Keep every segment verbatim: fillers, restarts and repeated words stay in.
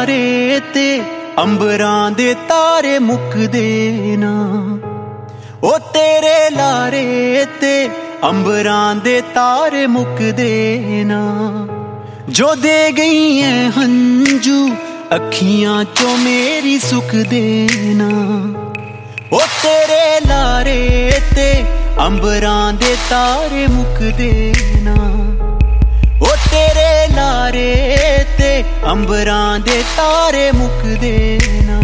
लारे ते अंबरां दे तारे मुकदे ना। ओ तेरे लारे ते अंबरां दे तारे मुकदे ना। जो दे गई है हंजू अखियां चो मेरी सुख देना। ओ तेरे लारे ते अंबरां दे तारे मुकदे ना। ओ तेरे लारे ते अंबरां दे तारे मुकदे ना।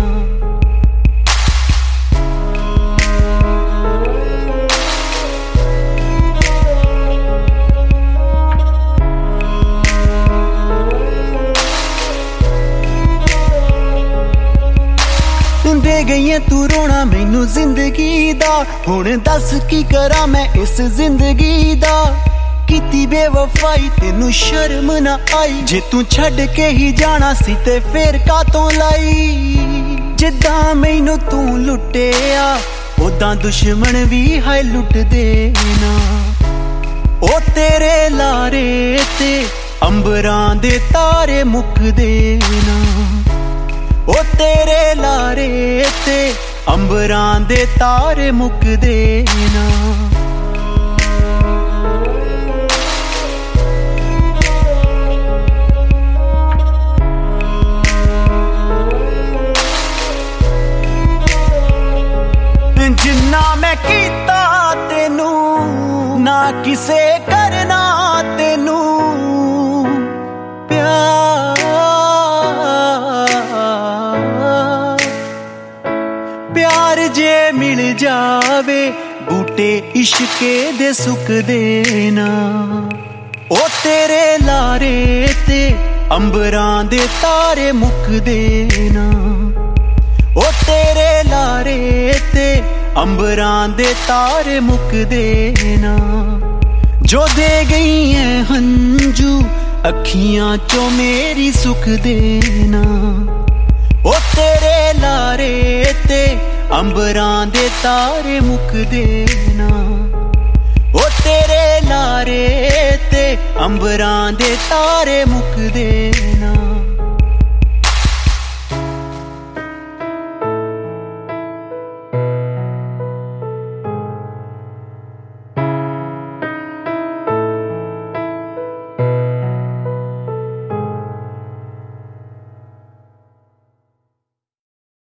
दे गई है तू रोना मैनू जिंदगी दा। हुण दस की करा मैं इस जिंदगी दा। कीती बेवफाई तेनू शर्म ना आई। जे तू छड़ के ही जाना सी ते फेर कातों लाई। जिद्दां मैनू तू लुटिया उदां दुश्मन भी हाय लुट देना। ओ तेरे लारे ते अंबरां दे तारे मुकदे ना। ओ तेरे लारे ते अंबरां दे तारे मुकदे ना। जिन्ना मैं कीता तेनू ना किसे करना तेनू प्यार। प्यार जे मिल जावे बूटे इश्के दे सुख देना। ओ तेरे लारे ते अंबरां दे तारे मुकदे ना। ओ तेरे लारे ते अंबरां दे तारे मुकदे ना। जो दे गई है हंजू अखियां चो मेरी सुख देना। ओ तेरे लारे ते अंबरां दे तारे मुकदे ना। ओ तेरे लारे ते अंबरां दे तारे मुकदे ना।